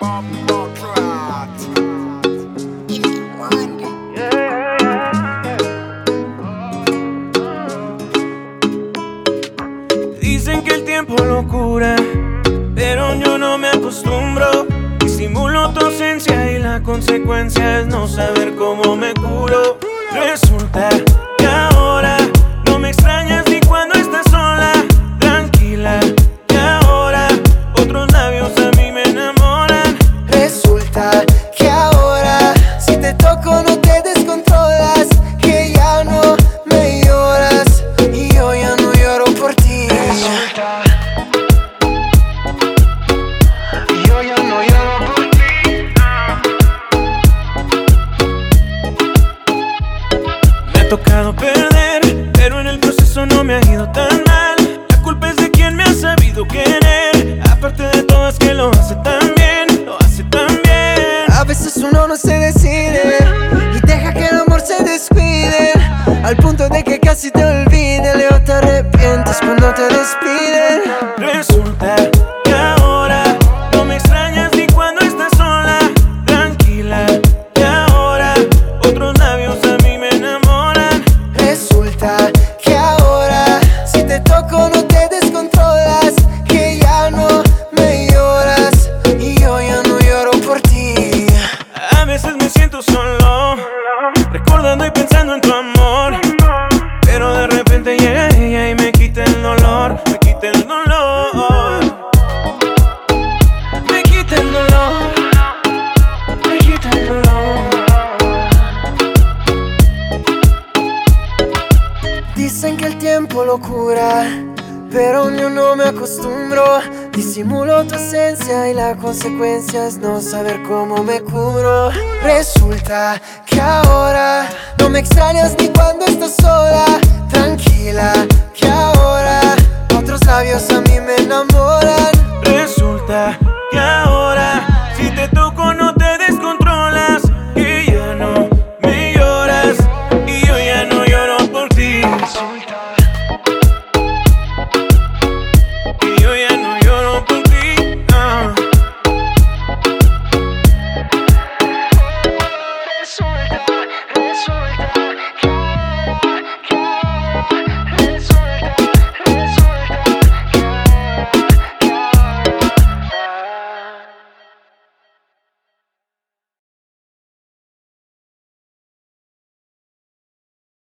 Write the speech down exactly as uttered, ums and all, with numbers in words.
Dicen que el tiempo lo cura, pero yo no me acostumbro. Disimulo tu ausencia y la consecuencia es no saber cómo me curo. Resulta que ahora no me extrañas ni cuando estás sola. Tranquila, que ahora otros labios a mí me enamoran. Resulta que ahora si te toco no te descontrolas, que ya no me lloras y yo ya no lloro por ti. Resulta, yo ya no lloro por ti. Me ha tocado perder, pero en el proceso no me ha ido tan mal. La culpa es de quien me ha sabido querer. Aparte de todo es que lo hace tan bien, lo hace tan bien. A veces uno no se decide y deja que el amor se descuide, al punto de que casi te olvide. Luego te arrepientes cuando te despiden. Resulta que ahora no me extrañas ni cuando estás sola. Tranquila, que ahora otros labios a mí me enamoran. Resulta que ahora si te toco no te descontrolas, que ya no me lloras y yo ya no lloro por ti. A veces me siento solo, recordando y pensando en tu amor, pero de repente llega ella y me quita el dolor, me quita el dolor, me quita el dolor, me quita el dolor. Dicen que el tiempo lo cura, pero yo no me acostumbro. Disimulo tu esencia y la consecuencia es no saber cómo me curo. Resulta que ahora no me extrañas ni cuando estás sola. Tranquila, que ahora otros labios a mí me enamoran. Resulta que ahora si te toco no te descontrolas, que ya no me lloras y yo ya no lloro por ti. Resulta